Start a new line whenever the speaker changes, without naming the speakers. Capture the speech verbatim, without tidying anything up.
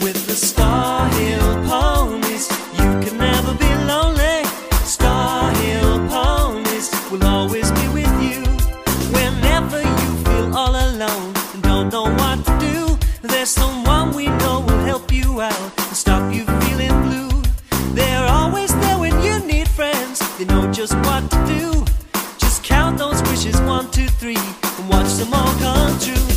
With the Star Hill Ponies, you can never be lonely. Star Hill Ponies will always be with you. Whenever you feel all alone and don't know what to do, there's someone we know will help you out and stop you feeling blue. They're always there when you need friends. They know just what to do. Just count those wishes, one, two, three, and watch them all come true.